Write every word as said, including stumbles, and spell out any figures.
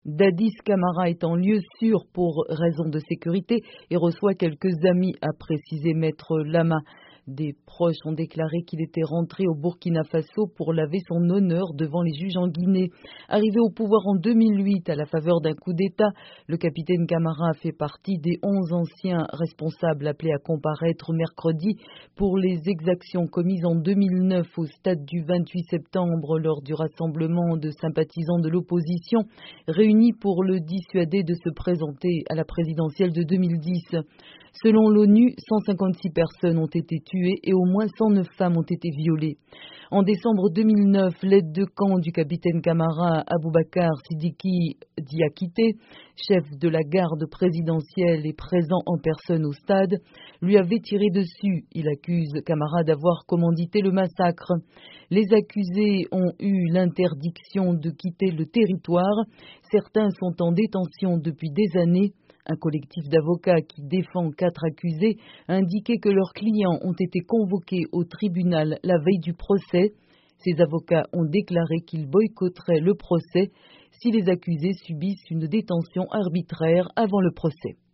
Dadis Camara est en lieu sûr pour raison de sécurité et reçoit quelques amis, a précisé Maître Lama. Des proches ont déclaré qu'il était rentré au Burkina Faso pour laver son honneur devant les juges en Guinée. Arrivé au pouvoir en deux mille huit à la faveur d'un coup d'État, le capitaine Camara fait partie des onze anciens responsables appelés à comparaître mercredi pour les exactions commises en deux mille neuf au stade du vingt-huit septembre lors du rassemblement de sympathisants de l'opposition réunis pour le dissuader de se présenter à la présidentielle de deux mille dix. Selon l'ONU, cent cinquante-six personnes ont été tuées et au moins cent neuf femmes ont été violées. En décembre deux mille neuf, l'aide de camp du capitaine Camara, Aboubakar Sidiki Diakité, chef de la garde présidentielle et présent en personne au stade, lui avait tiré dessus. Il accuse Camara d'avoir commandité le massacre. Les accusés ont eu l'interdiction de quitter le territoire. Certains sont en détention depuis des années. Un collectif d'avocats qui défend quatre accusés a indiqué que leurs clients ont été convoqués au tribunal la veille du procès. Ces avocats ont déclaré qu'ils boycotteraient le procès si les accusés subissent une détention arbitraire avant le procès.